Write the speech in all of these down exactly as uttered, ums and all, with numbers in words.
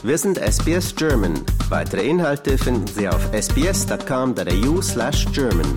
Wir sind S B S German. Weitere Inhalte finden Sie auf sbs.com.au slash German.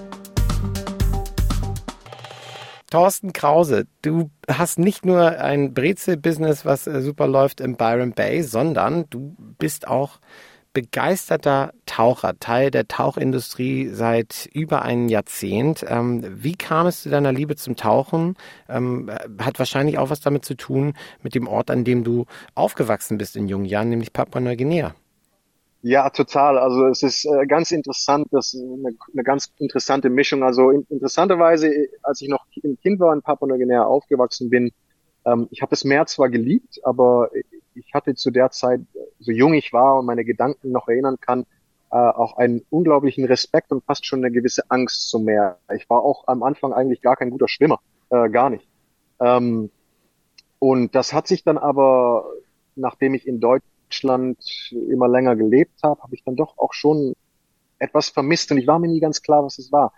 Thorsten Krause, du hast nicht nur ein Brezel-Business, was äh, super läuft im Byron Bay, sondern du bist auch begeisterter Taucher, Teil der Tauchindustrie seit über einem Jahrzehnt. Ähm, wie kam es zu deiner Liebe zum Tauchen? Ähm, hat wahrscheinlich auch was damit zu tun mit dem Ort, an dem du aufgewachsen bist in jungen Jahren, nämlich Papua-Neuguinea. Ja, total. Also es ist äh, ganz interessant, das ist eine, eine ganz interessante Mischung. Also in, interessanterweise, als ich noch ein Kind war in Papua-Neuguinea aufgewachsen bin, ähm, ich habe das Meer zwar geliebt, aber ich hatte zu der Zeit, so jung ich war und meine Gedanken noch erinnern kann, äh, auch einen unglaublichen Respekt und fast schon eine gewisse Angst zum Meer. Ich war auch am Anfang eigentlich gar kein guter Schwimmer, äh, gar nicht. Ähm, und das hat sich dann aber, nachdem ich in Deutschland immer länger gelebt habe, habe ich dann doch auch schon etwas vermisst und ich war mir nie ganz klar, was es war.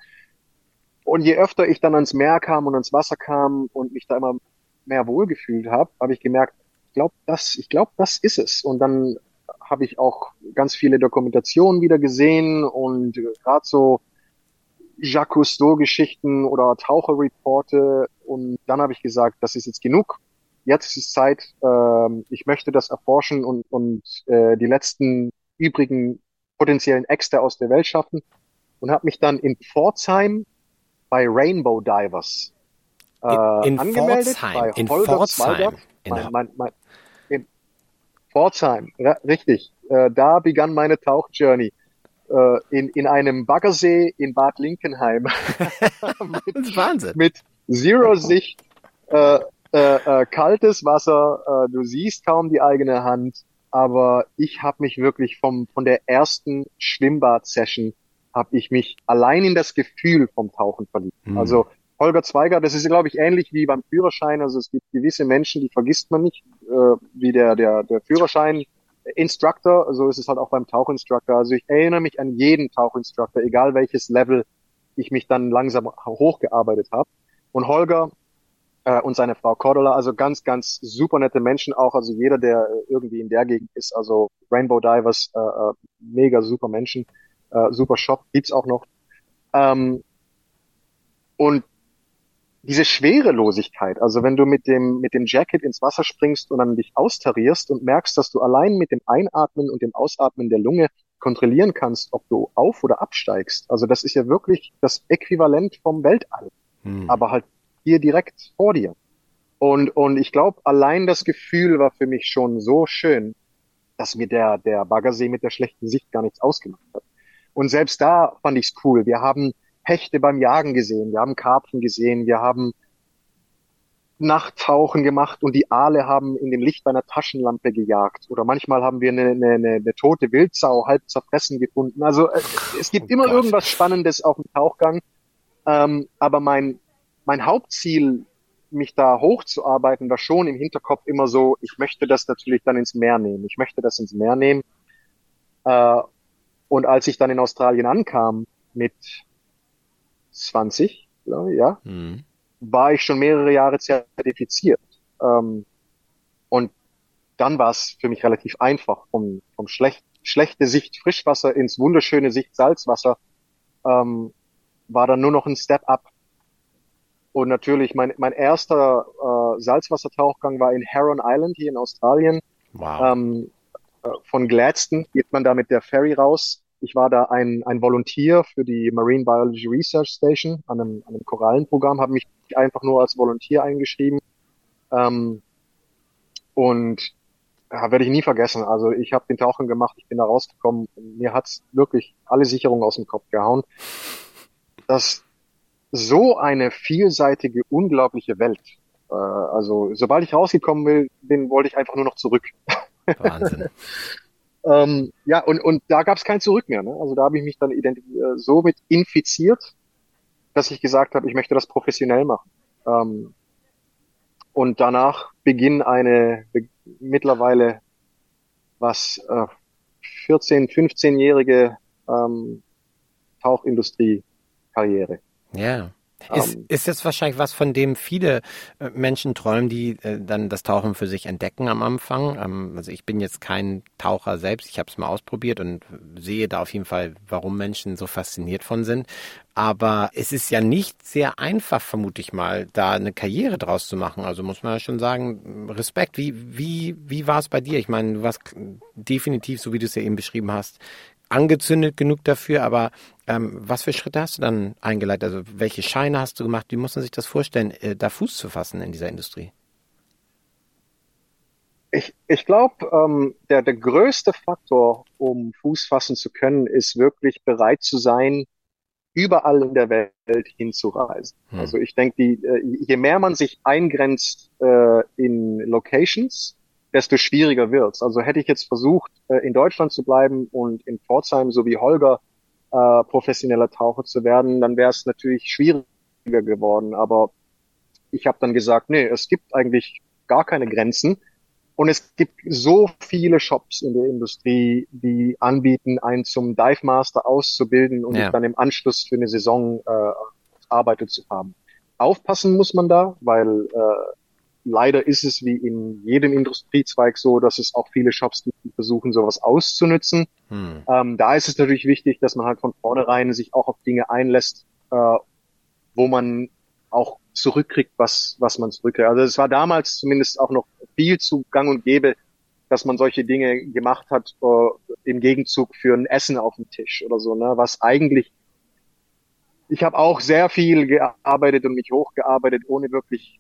Und je öfter ich dann ans Meer kam und ans Wasser kam und mich da immer mehr wohlgefühlt habe, habe ich gemerkt, ich glaube, das, ich glaube, das ist es. Und dann habe ich auch ganz viele Dokumentationen wieder gesehen und gerade so Jacques Cousteau-Geschichten oder Taucherreporte. Und dann habe ich gesagt, das ist jetzt genug. Jetzt ist Zeit. Ähm, ich möchte das erforschen und, und äh, die letzten übrigen potenziellen Äxte aus der Welt schaffen. Und habe mich dann in Pforzheim bei Rainbow Divers äh, In, in angemeldet. Pforzheim. Bei In Holger Pforzheim. Zweigert. In Mein, mein, mein, in Pforzheim, ja, richtig. Äh, da begann meine Tauchjourney. Äh, in, in einem Baggersee in Bad Linkenheim. mit, das ist Wahnsinn. Mit Zero-Sicht, äh, äh, äh, kaltes Wasser, äh, du siehst kaum die eigene Hand, aber ich habe mich wirklich vom von der ersten Schwimmbad-Session habe ich mich allein in das Gefühl vom Tauchen verliebt. Hm. Also Holger Zweiger, das ist, glaube ich, ähnlich wie beim Führerschein. Also es gibt gewisse Menschen, die vergisst man nicht, äh, wie der der der Führerschein. Instructor, so ist es halt auch beim Tauchinstructor. Also ich erinnere mich an jeden Tauchinstructor, egal welches Level ich mich dann langsam hochgearbeitet habe. Und Holger äh, und seine Frau Cordula, also ganz, ganz super nette Menschen auch. Also jeder, der irgendwie in der Gegend ist, also Rainbow Divers, äh, mega super Menschen, äh, super Shop, gibt's auch noch. Ähm, und diese Schwerelosigkeit, also wenn du mit dem mit dem Jacket ins Wasser springst und dann dich austarierst und merkst, dass du allein mit dem Einatmen und dem Ausatmen der Lunge kontrollieren kannst, ob du auf- oder absteigst. Also das ist ja wirklich das Äquivalent vom Weltall, hm. aber halt hier direkt vor dir. Und und ich glaube, allein das Gefühl war für mich schon so schön, dass mir der der Baggersee mit der schlechten Sicht gar nichts ausgemacht hat. Und selbst da fand ich's cool. Wir haben Hechte beim Jagen gesehen, wir haben Karpfen gesehen, wir haben Nachttauchen gemacht und die Aale haben in dem Licht einer Taschenlampe gejagt. Oder manchmal haben wir eine, eine, eine, eine tote Wildsau halb zerfressen gefunden. Also es gibt oh immer Gott. irgendwas Spannendes auf dem Tauchgang. Ähm, aber mein, mein Hauptziel, mich da hochzuarbeiten, war schon im Hinterkopf immer so, ich möchte das natürlich dann ins Meer nehmen. Ich möchte das ins Meer nehmen. Äh, und als ich dann in Australien ankam mit zwanzig, ja, mhm. war ich schon mehrere Jahre zertifiziert. Ähm, und dann war es für mich relativ einfach, vom, vom schlecht, schlechte Sicht Frischwasser ins wunderschöne Sicht Salzwasser, ähm, war dann nur noch ein Step up. Und natürlich, mein, mein erster äh, Salzwassertauchgang war in Heron Island hier in Australien. Wow. Ähm, äh, von Gladstone geht man da mit der Ferry raus. Ich war da ein, ein Volunteer für die Marine Biology Research Station an einem, an einem Korallenprogramm, habe mich einfach nur als Volunteer eingeschrieben. Ähm, und ja, werde ich nie vergessen. Also ich habe den Tauchen gemacht, ich bin da rausgekommen. Mir hat's wirklich alle Sicherungen aus dem Kopf gehauen. Das so eine vielseitige, unglaubliche Welt. Äh, also sobald ich rausgekommen bin, wollte ich einfach nur noch zurück. Wahnsinn. Ähm, ja, und, und da gab es kein Zurück mehr. Ne? Also da habe ich mich dann ident- äh, so mit infiziert, dass ich gesagt habe, ich möchte das professionell machen. Ähm, und danach beginnt eine be- mittlerweile was äh, vierzehn-, fünfzehnjährige ähm, Tauchindustrie-Karriere. Ja. Ist, ist das wahrscheinlich was, von dem viele äh, Menschen träumen, die äh, dann das Tauchen für sich entdecken am Anfang? Ähm, also ich bin jetzt kein Taucher selbst, ich habe es mal ausprobiert und sehe da auf jeden Fall, warum Menschen so fasziniert von sind. Aber es ist ja nicht sehr einfach, vermute ich mal, da eine Karriere draus zu machen. Also muss man ja schon sagen, Respekt. Wie, wie, wie war es bei dir? Ich meine, du warst definitiv, so wie du es ja eben beschrieben hast, angezündet genug dafür, aber ähm, was für Schritte hast du dann eingeleitet? Also welche Scheine hast du gemacht? Wie muss man sich das vorstellen, äh, da Fuß zu fassen in dieser Industrie? Ich, ich glaube, ähm, der, der größte Faktor, um Fuß fassen zu können, ist wirklich bereit zu sein, überall in der Welt hinzureisen. Hm. Also ich denke, die, äh, je mehr man sich eingrenzt äh, in Locations, desto schwieriger wird's. Also hätte ich jetzt versucht, in Deutschland zu bleiben und in Pforzheim, so wie Holger, äh, professioneller Taucher zu werden, dann wäre es natürlich schwieriger geworden. Aber ich habe dann gesagt, nee, es gibt eigentlich gar keine Grenzen. Und es gibt so viele Shops in der Industrie, die anbieten, einen zum Dive Master auszubilden und ja. dann im Anschluss für eine Saison äh, arbeitet zu haben. Aufpassen muss man da, weil äh, leider ist es wie in jedem Industriezweig so, dass es auch viele Shops gibt, die versuchen, sowas auszunutzen. Hm. Ähm, da ist es natürlich wichtig, dass man halt von vornherein sich auch auf Dinge einlässt, äh, wo man auch zurückkriegt, was was man zurückkriegt. Also es war damals zumindest auch noch viel zu gang und gäbe, dass man solche Dinge gemacht hat, äh, im Gegenzug für ein Essen auf dem Tisch oder so, ne? Was eigentlich, ich habe auch sehr viel gearbeitet und mich hochgearbeitet, ohne wirklich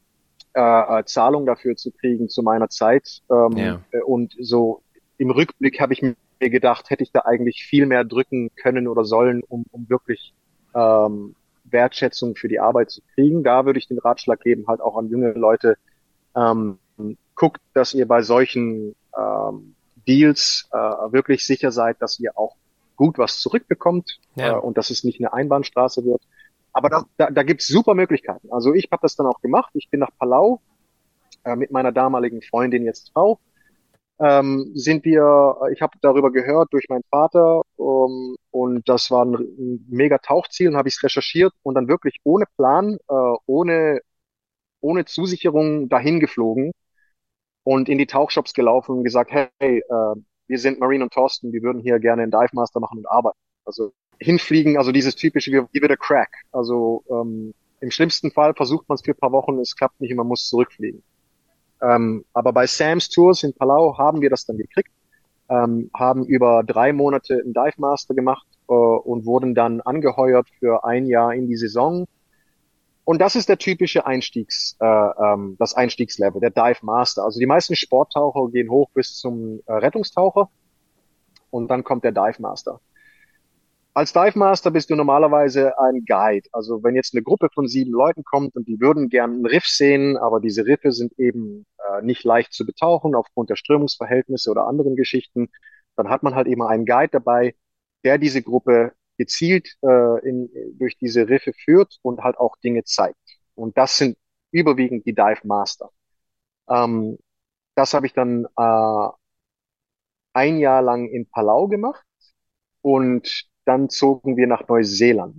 Äh, Zahlung dafür zu kriegen zu meiner Zeit. Ähm, ja. Und so im Rückblick habe ich mir gedacht, hätte ich da eigentlich viel mehr drücken können oder sollen, um, um wirklich ähm, Wertschätzung für die Arbeit zu kriegen. Da würde ich den Ratschlag geben, halt auch an junge Leute, ähm, guckt, dass ihr bei solchen ähm, Deals äh, wirklich sicher seid, dass ihr auch gut was zurückbekommt ja. äh, und dass es nicht eine Einbahnstraße wird. Aber da, da, da gibt's super Möglichkeiten. Also ich habe das dann auch gemacht. Ich bin nach Palau äh, mit meiner damaligen Freundin, jetzt Frau, ähm, sind wir, ich habe darüber gehört durch meinen Vater um, und das war ein, ein mega Tauchziel und habe ich es recherchiert und dann wirklich ohne Plan, äh, ohne ohne Zusicherung dahin geflogen und in die Tauchshops gelaufen und gesagt, hey, äh, wir sind Marine und Thorsten, wir würden hier gerne einen Dive Master machen und arbeiten. Also hinfliegen, also dieses typische, wie, wie wird der Crack. Also ähm, im schlimmsten Fall versucht man es für ein paar Wochen, es klappt nicht und man muss zurückfliegen. Ähm, aber bei Sam's Tours in Palau haben wir das dann gekriegt, ähm, haben über drei Monate einen Dive Master gemacht äh, und wurden dann angeheuert für ein Jahr in die Saison. Und das ist der typische Einstiegs, äh, ähm, das Einstiegslevel, der Dive Master. Also die meisten Sporttaucher gehen hoch bis zum äh, Rettungstaucher und dann kommt der Dive Master. Als Dive Master bist du normalerweise ein Guide. Also wenn jetzt eine Gruppe von sieben Leuten kommt und die würden gern einen Riff sehen, aber diese Riffe sind eben äh, nicht leicht zu betauchen aufgrund der Strömungsverhältnisse oder anderen Geschichten, dann hat man halt eben einen Guide dabei, der diese Gruppe gezielt äh, in, durch diese Riffe führt und halt auch Dinge zeigt. Und das sind überwiegend die Dive Master. Ähm, das habe ich dann äh, ein Jahr lang in Palau gemacht und dann zogen wir nach Neuseeland.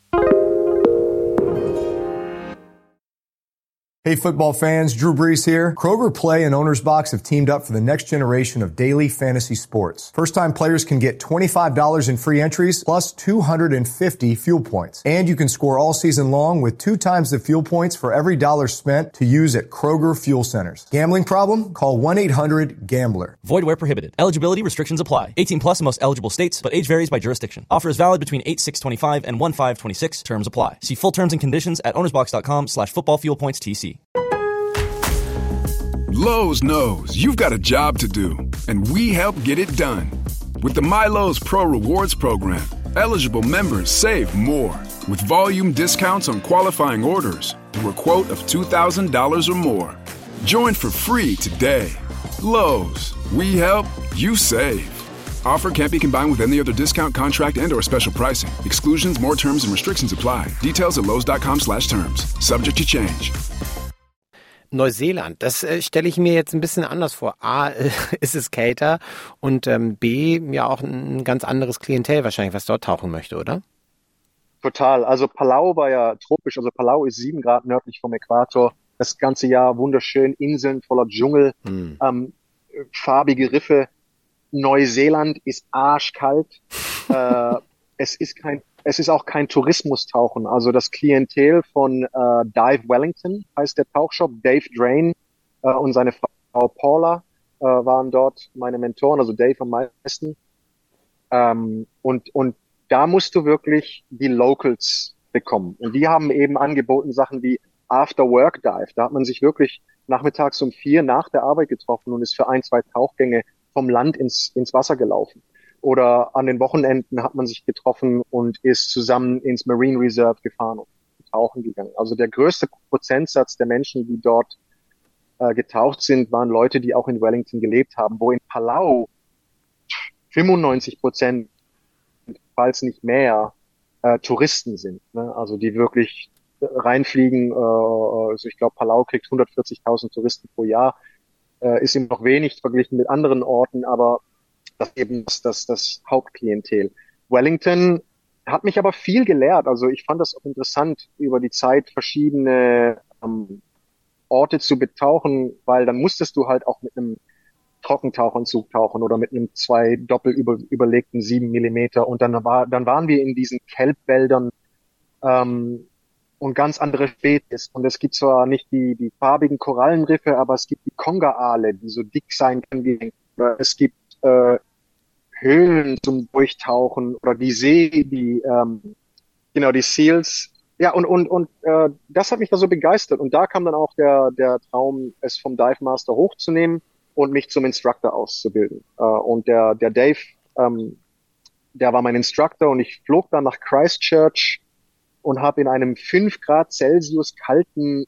Hey football fans, Drew Brees here. Kroger Play and Owner's Box have teamed up for the next generation of daily fantasy sports. First-time players can get twenty-five dollars in free entries plus two hundred fifty fuel points. And you can score all season long with two times the fuel points for every dollar spent to use at Kroger Fuel Centers. Gambling problem? Call one eight hundred gambler. Void where prohibited. Eligibility restrictions apply. eighteen plus in most eligible states, but age varies by jurisdiction. Offer is valid between eight six twenty-five and one five twenty-six. Terms apply. See full terms and conditions at ownersbox.com slash football fuel points TC. Lowe's knows you've got a job to do, and we help get it done. With the MyLowe's Pro Rewards program, eligible members save more with volume discounts on qualifying orders through a quote of two thousand dollars or more. Join for free today. Lowe's, we help, you save. Offer can't be combined with any other discount, contract, and or special pricing. Exclusions, more terms, and restrictions apply. Details at lowes.com slash terms. Subject to change. Neuseeland, das äh, stelle ich mir jetzt ein bisschen anders vor. A, äh, ist es kälter und ähm, B, ja auch ein ganz anderes Klientel wahrscheinlich, was dort tauchen möchte, oder? Total. Also Palau war ja tropisch. Also Palau ist sieben Grad nördlich vom Äquator. Das ganze Jahr wunderschön. Inseln voller Dschungel, hm. ähm, farbige Riffe. Neuseeland ist arschkalt. äh, es ist kein, es ist auch kein Tourismustauchen. Also das Klientel von äh, Dive Wellington heißt der Tauchshop. Dave Drain äh, und seine Frau Paula äh, waren dort meine Mentoren. Also Dave am meisten. Ähm, und und da musst du wirklich die Locals bekommen. Und die haben eben angeboten Sachen wie After Work Dive. Da hat man sich wirklich nachmittags um vier nach der Arbeit getroffen und ist für ein, zwei Tauchgänge vom Land ins, ins Wasser gelaufen. Oder an den Wochenenden hat man sich getroffen und ist zusammen ins Marine Reserve gefahren und tauchen gegangen. Also der größte Prozentsatz der Menschen, die dort äh, getaucht sind, waren Leute, die auch in Wellington gelebt haben, wo in Palau fünfundneunzig Prozent, falls nicht mehr, äh, Touristen sind, ne? Also die wirklich reinfliegen. Äh, also ich glaube, Palau kriegt hundertvierzigtausend Touristen pro Jahr. Äh, ist ihm noch wenig verglichen mit anderen Orten, aber das eben das, das, das Hauptklientel. Wellington hat mich aber viel gelehrt. Also ich fand das auch interessant, über die Zeit verschiedene ähm, Orte zu betauchen, weil dann musstest du halt auch mit einem Trockentauchanzug tauchen oder mit einem zwei doppel über, überlegten sieben Millimeter und dann war dann waren wir in diesen Kelbwäldern ähm, und ganz andere Spezies und es gibt zwar nicht die die farbigen Korallenriffe, aber es gibt die Konga-Aale, die so dick sein können wie oder es gibt äh, Höhlen zum Durchtauchen oder die See, die ähm, genau die Seals. Ja, und und und äh, das hat mich da so begeistert und da kam dann auch der der Traum, es vom Dive Master hochzunehmen und mich zum Instructor auszubilden. Uh, und der, der Dave, ähm, der war mein Instructor und ich flog dann nach Christchurch und habe in einem fünf Grad Celsius kalten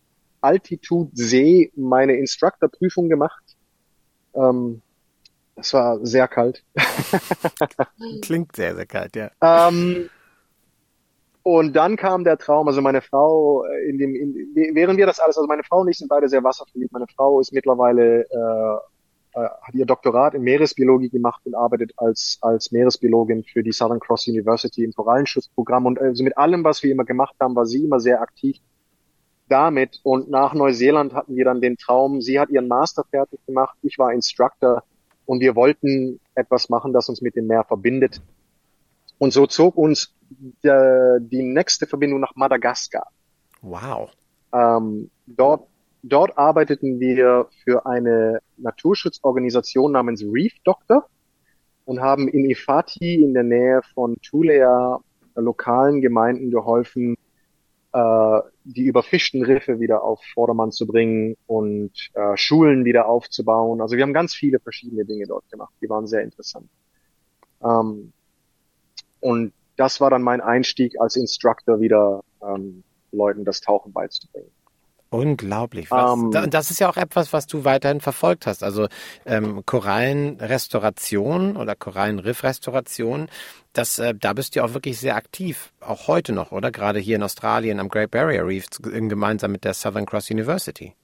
Altitude-See meine Instructor-Prüfung gemacht. Ähm, das war sehr kalt. Klingt sehr, sehr kalt, ja. Ähm, und dann kam der Traum, also meine Frau, in dem, in, während wir das alles, also meine Frau und ich sind beide sehr wasserverliebt. Meine Frau ist mittlerweile, äh, äh, hat ihr Doktorat in Meeresbiologie gemacht und arbeitet als, als Meeresbiologin für die Southern Cross University im Korallenschutzprogramm. Und also mit allem, was wir immer gemacht haben, war sie immer sehr aktiv damit. Und nach Neuseeland hatten wir dann den Traum, sie hat ihren Master fertig gemacht, ich war Instructor und wir wollten etwas machen, das uns mit dem Meer verbindet. Und so zog uns der, die nächste Verbindung nach Madagaskar. Wow. Ähm, dort, dort arbeiteten wir für eine Naturschutzorganisation namens Reef Doctor und haben in Ifati in der Nähe von Tulea lokalen Gemeinden geholfen, äh, die überfischten Riffe wieder auf Vordermann zu bringen und äh, Schulen wieder aufzubauen. Also wir haben ganz viele verschiedene Dinge dort gemacht. Die waren sehr interessant. Ähm, Und das war dann mein Einstieg als Instructor, wieder ähm, Leuten das Tauchen beizubringen. Unglaublich. Was, Um, das ist ja auch etwas, was du weiterhin verfolgt hast. Also ähm, Korallenrestauration oder Korallenriffrestauration, das, äh, da bist du auch wirklich sehr aktiv, auch heute noch, oder? Gerade hier in Australien am Great Barrier Reef, gemeinsam mit der Southern Cross University.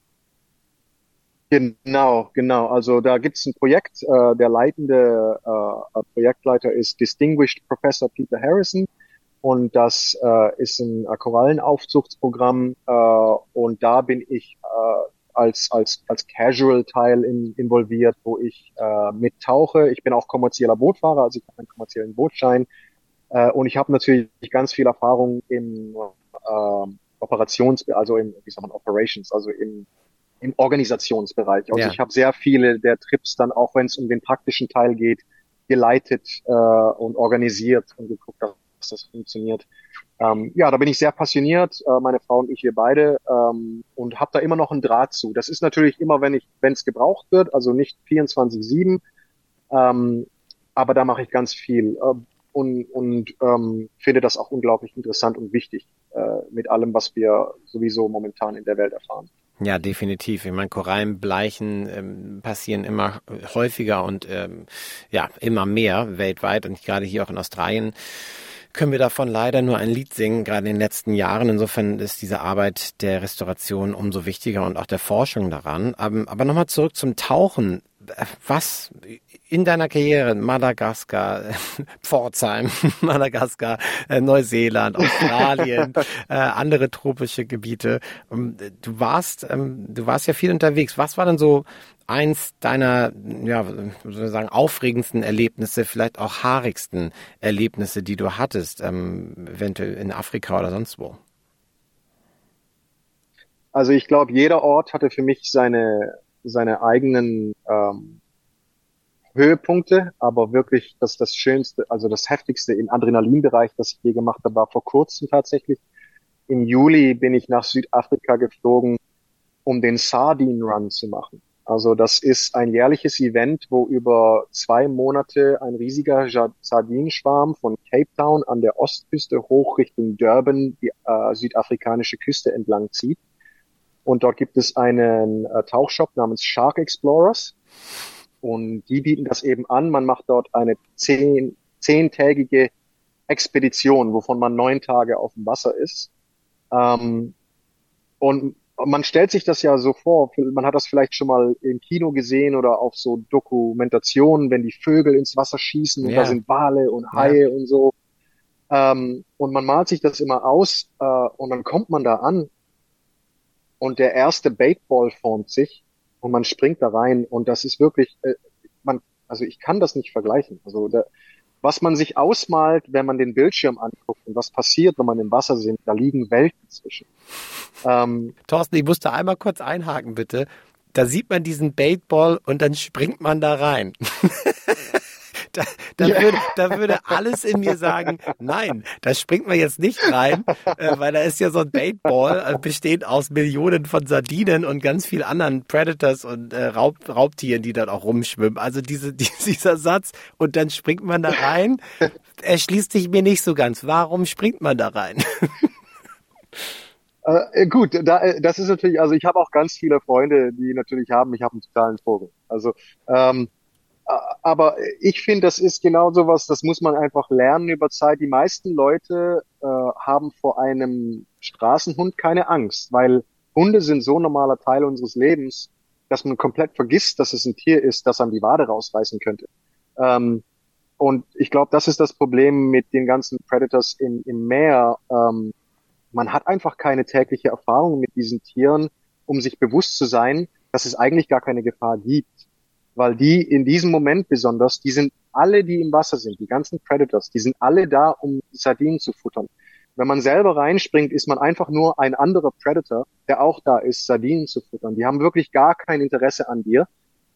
Genau, genau. Also da gibt es ein Projekt, äh, der leitende äh, Projektleiter ist Distinguished Professor Peter Harrison und das äh, ist ein äh, Korallenaufzuchtsprogramm äh, und da bin ich äh, als als als Casual-Teil in, involviert, wo ich äh, mittauche. Ich bin auch kommerzieller Bootfahrer, also ich habe einen kommerziellen Bootschein äh, und ich habe natürlich ganz viel Erfahrung im äh, Operations, also im, wie sagt man, Operations, also im im Organisationsbereich. Also ja. Ich habe sehr viele der Trips dann, auch wenn es um den praktischen Teil geht, geleitet äh, und organisiert und geguckt, dass das funktioniert. Ähm, ja, da bin ich sehr passioniert, äh, meine Frau und ich, wir beide, ähm, und habe da immer noch einen Draht zu. Das ist natürlich immer, wenn ich, wenn es gebraucht wird, also nicht vierundzwanzig sieben, ähm, aber da mache ich ganz viel äh, und, und ähm, finde das auch unglaublich interessant und wichtig äh, mit allem, was wir sowieso momentan in der Welt erfahren. Ja, definitiv. Ich meine, Korallenbleichen ähm, passieren immer häufiger und ähm, ja immer mehr weltweit und gerade hier auch in Australien können wir davon leider nur ein Lied singen, gerade in den letzten Jahren. Insofern ist diese Arbeit der Restauration umso wichtiger und auch der Forschung daran. Aber, aber nochmal zurück zum Tauchen. Was in deiner Karriere Madagaskar, Pforzheim, Madagaskar, äh, Neuseeland, Australien, äh, andere tropische Gebiete. Ähm, du warst, ähm, du warst ja viel unterwegs. Was war denn so eins deiner, ja, sozusagen aufregendsten Erlebnisse, vielleicht auch haarigsten Erlebnisse, die du hattest, ähm, eventuell in Afrika oder sonst wo? Also ich glaube, jeder Ort hatte für mich seine seine eigenen ähm, Höhepunkte, aber wirklich das das Schönste, also das Heftigste im Adrenalinbereich, das ich je gemacht habe, war vor kurzem tatsächlich. Im Juli bin ich nach Südafrika geflogen, um den Sardine Run zu machen. Also das ist ein jährliches Event, wo über zwei Monate ein riesiger Sardinenschwarm von Cape Town an der Ostküste hoch Richtung Durban die äh, südafrikanische Küste entlang zieht. Und dort gibt es einen äh, Tauchshop namens Shark Explorers. Und die bieten das eben an. Man macht dort eine zehn, zehntägige Expedition, wovon man neun Tage auf dem Wasser ist. Ähm, und man stellt sich das ja so vor, man hat das vielleicht schon mal im Kino gesehen oder auf so Dokumentationen, wenn die Vögel ins Wasser schießen und ja. da sind Wale und Haie ja. und so. Ähm, und man malt sich das immer aus äh, und dann kommt man da an und der erste Baitball formt sich und man springt da rein und das ist wirklich, äh, man, also ich kann das nicht vergleichen. Also der, was man sich ausmalt, wenn man den Bildschirm anguckt und was passiert, wenn man im Wasser sind, da liegen Welten zwischen. Ähm, Thorsten, ich musste einmal kurz einhaken, bitte. Da sieht man diesen Baitball und dann springt man da rein. da, da, ja. würde, da würde alles in mir sagen, nein, da springt man jetzt nicht rein, äh, weil da ist ja so ein Baitball, äh, bestehend aus Millionen von Sardinen und ganz vielen anderen Predators und äh, Raub, Raubtieren, die dann auch rumschwimmen. Also diese, die, dieser Satz, und dann springt man da rein, erschließt sich mir nicht so ganz. Warum springt man da rein? Äh, gut, da, das ist natürlich, also ich habe auch ganz viele Freunde, die natürlich haben, ich habe einen totalen Vogel. Also, ähm, aber ich finde, das ist genau sowas, das muss man einfach lernen über Zeit. Die meisten Leute äh, haben vor einem Straßenhund keine Angst, weil Hunde sind so ein normaler Teil unseres Lebens, dass man komplett vergisst, dass es ein Tier ist, das einem die Wade rausreißen könnte. Ähm, und ich glaube, das ist das Problem mit den ganzen Predators im, im Meer. Ähm, Man hat einfach keine tägliche Erfahrung mit diesen Tieren, um sich bewusst zu sein, dass es eigentlich gar keine Gefahr gibt. Weil die in diesem Moment besonders, die sind alle, die im Wasser sind, die ganzen Predators, die sind alle da, um Sardinen zu futtern. Wenn man selber reinspringt, ist man einfach nur ein anderer Predator, der auch da ist, Sardinen zu futtern. Die haben wirklich gar kein Interesse an dir.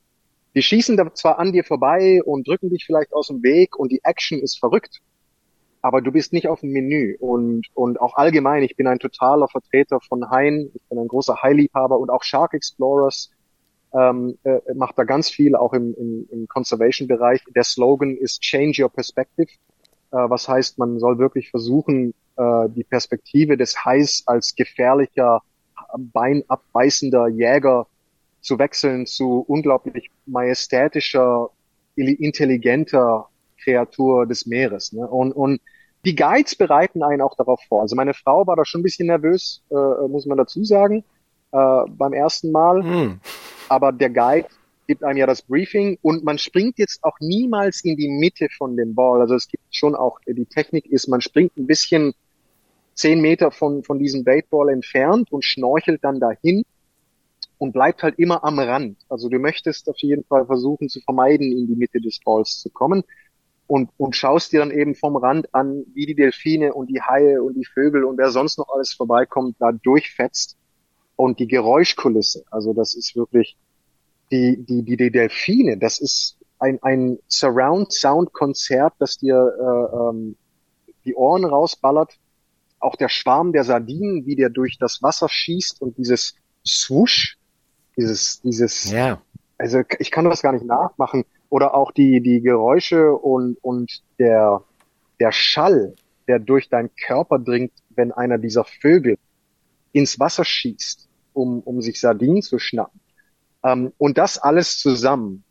Die schießen da zwar an dir vorbei und drücken dich vielleicht aus dem Weg und die Action ist verrückt. Aber du bist nicht auf dem Menü und und auch allgemein, ich bin ein totaler Vertreter von Haien, ich bin ein großer Hailiebhaber und auch Shark Explorers ähm, äh, macht da ganz viel, auch im, im, im Conservation-Bereich. Der Slogan ist Change Your Perspective, äh, was heißt, man soll wirklich versuchen, äh, die Perspektive des Hais als gefährlicher, beinabbeißender Jäger zu wechseln zu unglaublich majestätischer, intelligenter Kreatur des Meeres. Ne? Und, und die Guides bereiten einen auch darauf vor. Also meine Frau war da schon ein bisschen nervös, äh, muss man dazu sagen, äh, beim ersten Mal. Mm. Aber der Guide gibt einem ja das Briefing und man springt jetzt auch niemals in die Mitte von dem Ball. Also es gibt schon auch, die Technik ist, man springt ein bisschen zehn Meter von, von diesem Baitball entfernt und schnorchelt dann dahin und bleibt halt immer am Rand. Also du möchtest auf jeden Fall versuchen zu vermeiden, in die Mitte des Balls zu kommen. Und, und schaust dir dann eben vom Rand an, wie die Delfine und die Haie und die Vögel und wer sonst noch alles vorbeikommt, da durchfetzt. Und die Geräuschkulisse, also das ist wirklich, die, die, die, die Delfine, das ist ein, ein Surround-Sound-Konzert, das dir äh, ähm, die Ohren rausballert. Auch der Schwarm der Sardinen, wie der durch das Wasser schießt und dieses Swoosh, dieses, dieses, ja. Also ich kann das gar nicht nachmachen. Oder auch die, die Geräusche und, und der, der Schall, der durch deinen Körper dringt, wenn einer dieser Vögel ins Wasser schießt, um, um sich Sardinen zu schnappen. Ähm, und das alles zusammen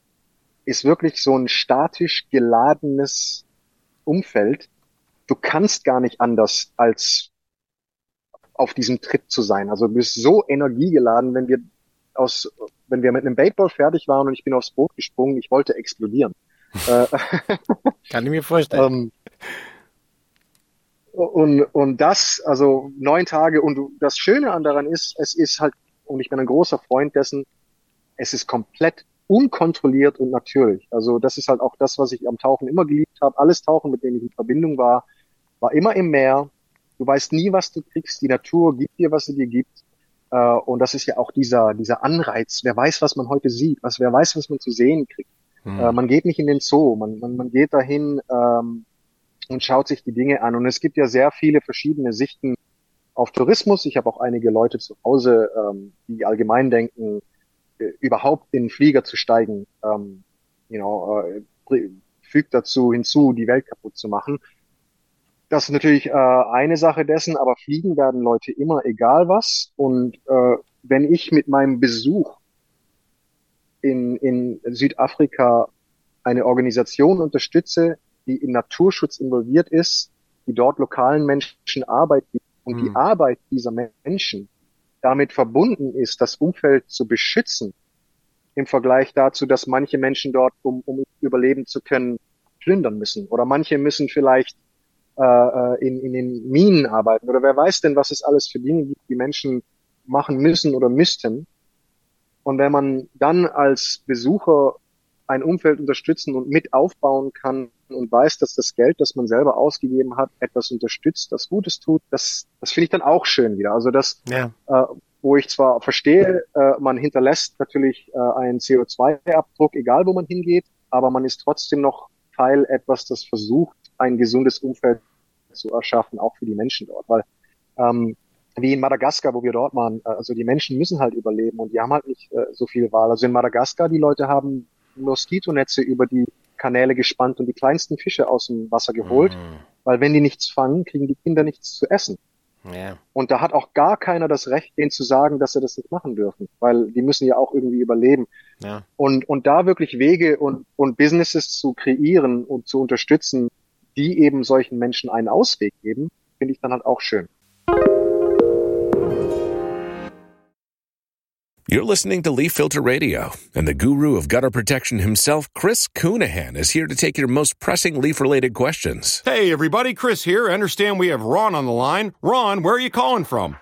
ist wirklich so ein statisch geladenes Umfeld. Du kannst gar nicht anders als auf diesem Trip zu sein. Also du bist so energiegeladen, wenn wir aus, wenn wir mit einem Baitball fertig waren und ich bin aufs Boot gesprungen, ich wollte explodieren. Kann ich mir vorstellen. Ähm, und, und das, also neun Tage, und das Schöne daran ist, es ist halt, und ich bin ein großer Freund dessen, es ist komplett unkontrolliert und natürlich. Also das ist halt auch das, was ich am Tauchen immer geliebt habe. Alles Tauchen, mit dem ich in Verbindung war, war immer im Meer. Du weißt nie, was du kriegst. Die Natur gibt dir, was sie dir gibt. Und das ist ja auch dieser, dieser Anreiz. Wer weiß, was man heute sieht, was, wer weiß, was man zu sehen kriegt. Hm. Man geht nicht in den Zoo, man, man, man geht dahin ähm, und schaut sich die Dinge an. Und es gibt ja sehr viele verschiedene Sichten auf Tourismus. Ich habe auch einige Leute zu Hause, ähm, die allgemein denken, äh, überhaupt in den Flieger zu steigen, ähm, you know, äh, fügt dazu hinzu, die Welt kaputt zu machen. Das ist natürlich äh, eine Sache dessen, aber fliegen werden Leute immer, egal was. Und äh, wenn ich mit meinem Besuch in, in Südafrika eine Organisation unterstütze, die in Naturschutz involviert ist, die dort lokalen Menschen Arbeit gibt und mhm. die Arbeit dieser Menschen damit verbunden ist, das Umfeld zu beschützen, im Vergleich dazu, dass manche Menschen dort, um, um überleben zu können, plündern müssen. Oder manche müssen vielleicht äh, in, in den Minen arbeiten. Oder wer weiß denn, was es alles für Dinge gibt, die Menschen machen müssen oder müssten. Und wenn man dann als Besucher ein Umfeld unterstützen und mit aufbauen kann und weiß, dass das Geld, das man selber ausgegeben hat, etwas unterstützt, das Gutes tut, das, das finde ich dann auch schön wieder. Also das, ja. äh, wo ich zwar verstehe, äh, man hinterlässt natürlich äh, einen C O zwei Abdruck, egal wo man hingeht, aber man ist trotzdem noch Teil etwas, das versucht, ein gesundes Umfeld zu erschaffen, auch für die Menschen dort, weil ähm, wie in Madagaskar, wo wir dort waren, also die Menschen müssen halt überleben und die haben halt nicht äh, so viel Wahl. Also in Madagaskar, die Leute haben Moskitonetze über die Kanäle gespannt und die kleinsten Fische aus dem Wasser geholt, mhm. weil wenn die nichts fangen, kriegen die Kinder nichts zu essen. Ja. Und da hat auch gar keiner das Recht, denen zu sagen, dass sie das nicht machen dürfen, weil die müssen ja auch irgendwie überleben. Ja. Und und da wirklich Wege und und Businesses zu kreieren und zu unterstützen, die eben solchen Menschen einen Ausweg geben, finde ich dann halt auch schön. You're listening to Leaf Filter Radio, and the guru of gutter protection himself, Chris Coonahan, is here to take your most pressing leaf-related questions. Hey, everybody, Chris here. I understand we have Ron on the line. Ron, where are you calling from?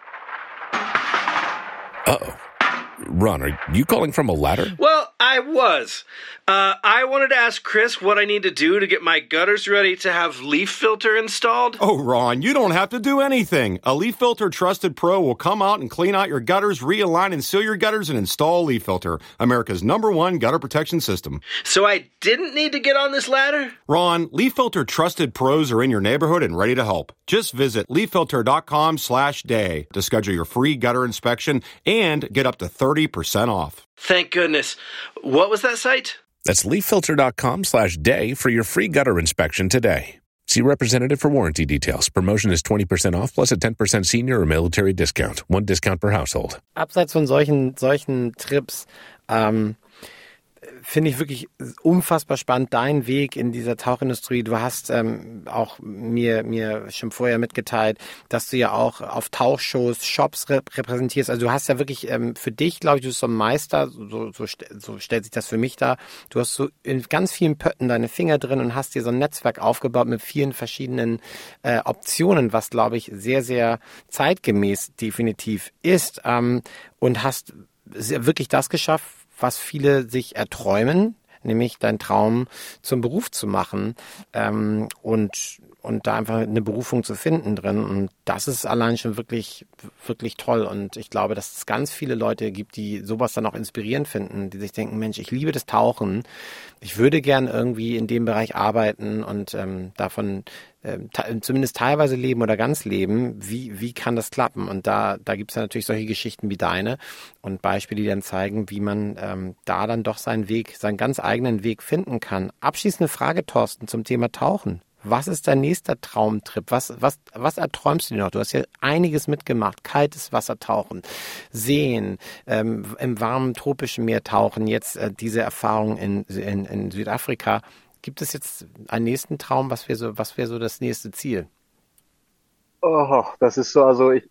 Uh-oh. Ron, are you calling from a ladder? Well, I was. Uh, I wanted to ask Chris what I need to do to get my gutters ready to have Leaf Filter installed. Oh, Ron, you don't have to do anything. A Leaf Filter Trusted Pro will come out and clean out your gutters, realign and seal your gutters, and install Leaf Filter, America's number one gutter protection system. So I didn't need to get on this ladder? Ron, Leaf Filter Trusted Pros are in your neighborhood and ready to help. Just visit leaffilter.com slash day to schedule your free gutter inspection and get up to thirty percent off. Thank goodness. What was that site? That's leaffilter.com slash day for your free gutter inspection today. See representative for warranty details. Promotion is twenty percent off plus a ten percent senior or military discount. One discount per household. Abseits von solchen, solchen Trips, ähm, finde ich wirklich unfassbar spannend, dein Weg in dieser Tauchindustrie. Du hast ähm, auch mir mir schon vorher mitgeteilt, dass du ja auch auf Tauchshows Shops rep- repräsentierst. Also du hast ja wirklich ähm, für dich, glaube ich, du bist so ein Meister, so, so, so stellt sich das für mich dar. Du hast so in ganz vielen Pötten deine Finger drin und hast dir so ein Netzwerk aufgebaut mit vielen verschiedenen äh, Optionen, was, glaube ich, sehr, sehr zeitgemäß definitiv ist. Ähm, und hast wirklich das geschafft, was viele sich erträumen, nämlich deinen Traum zum Beruf zu machen ähm, und und da einfach eine Berufung zu finden drin. Und das ist allein schon wirklich, wirklich toll. Und ich glaube, dass es ganz viele Leute gibt, die sowas dann auch inspirierend finden, die sich denken, Mensch, ich liebe das Tauchen. Ich würde gern irgendwie in dem Bereich arbeiten und ähm, davon ähm, te- zumindest teilweise leben oder ganz leben. Wie, wie kann das klappen? Und da, da gibt es ja natürlich solche Geschichten wie deine und Beispiele, die dann zeigen, wie man ähm, da dann doch seinen Weg, seinen ganz eigenen Weg finden kann. Abschließende Frage, Thorsten, zum Thema Tauchen. Was ist dein nächster Traumtrip? Was, was, was erträumst du dir noch? Du hast ja einiges mitgemacht. Kaltes Wasser tauchen, Seen, ähm, im warmen tropischen Meer tauchen, jetzt äh, diese Erfahrung in, in, in Südafrika. Gibt es jetzt einen nächsten Traum? Was wäre so, was wäre so das nächste Ziel? Oh, das ist so, also ich, ich, ich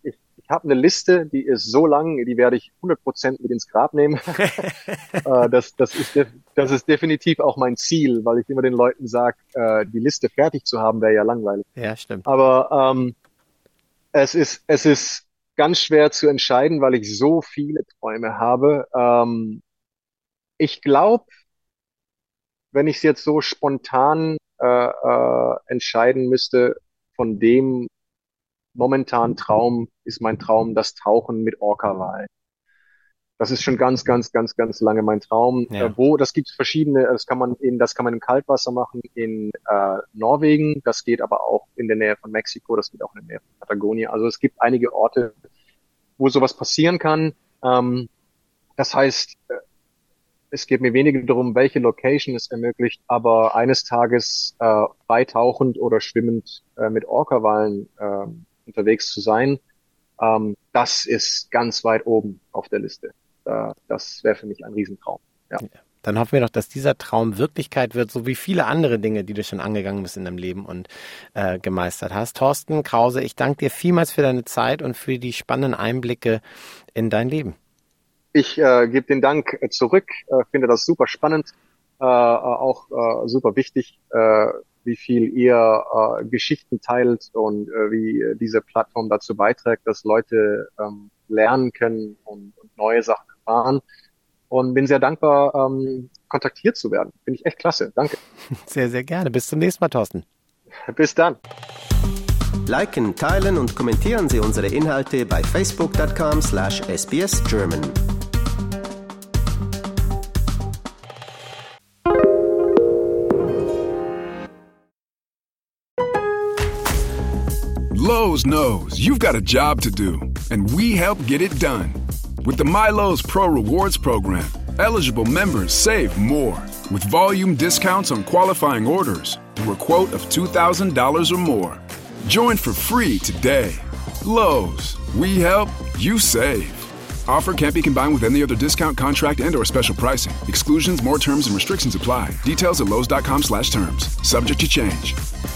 habe eine Liste, die ist so lang, die werde ich hundert Prozent mit ins Grab nehmen. äh, das, das, ist def- das ist definitiv auch mein Ziel, weil ich immer den Leuten sage, äh, die Liste fertig zu haben, wäre ja langweilig. Ja, stimmt. Aber ähm, es ist es ist ganz schwer zu entscheiden, weil ich so viele Träume habe. Ähm, ich glaube, wenn ich es jetzt so spontan äh, äh, entscheiden müsste, von dem momentanen Traum ist mein Traum das Tauchen mit Orca-Walen. Das ist schon ganz, ganz, ganz, ganz lange mein Traum. Ja. Äh, wo, das gibt verschiedene, das kann man in, das kann man im Kaltwasser machen in äh, Norwegen, das geht aber auch in der Nähe von Mexiko, das geht auch in der Nähe von Patagonien. Also es gibt einige Orte, wo sowas passieren kann. Ähm, das heißt, äh, es geht mir weniger darum, welche Location es ermöglicht, aber eines Tages äh, freitauchend oder schwimmend äh, mit Orca-Walen äh, unterwegs zu sein, ähm, das ist ganz weit oben auf der Liste. Äh, das wäre für mich ein Riesentraum. Ja. Dann hoffen wir doch, dass dieser Traum Wirklichkeit wird, so wie viele andere Dinge, die du schon angegangen bist in deinem Leben und äh, gemeistert hast. Thorsten Krause, ich danke dir vielmals für deine Zeit und für die spannenden Einblicke in dein Leben. Ich äh, gebe den Dank äh, zurück, äh, finde das super spannend, äh, auch äh, super wichtig, äh, wie viel ihr äh, Geschichten teilt und äh, wie äh, diese Plattform dazu beiträgt, dass Leute ähm, lernen können und, und neue Sachen erfahren. Und bin sehr dankbar, ähm, kontaktiert zu werden. Finde ich echt klasse. Danke. Sehr, sehr gerne. Bis zum nächsten Mal, Thorsten. Bis dann. Liken, teilen und kommentieren Sie unsere Inhalte bei facebook.com slash sbsgerman. Lowe's knows you've got a job to do, and we help get it done. With the MyLowe's Pro Rewards program, eligible members save more with volume discounts on qualifying orders through a quote of two thousand dollars or more. Join for free today. Lowe's, we help, you save. Offer can't be combined with any other discount, contract, and or special pricing. Exclusions, more terms, and restrictions apply. Details at lowes.com slash terms. Subject to change.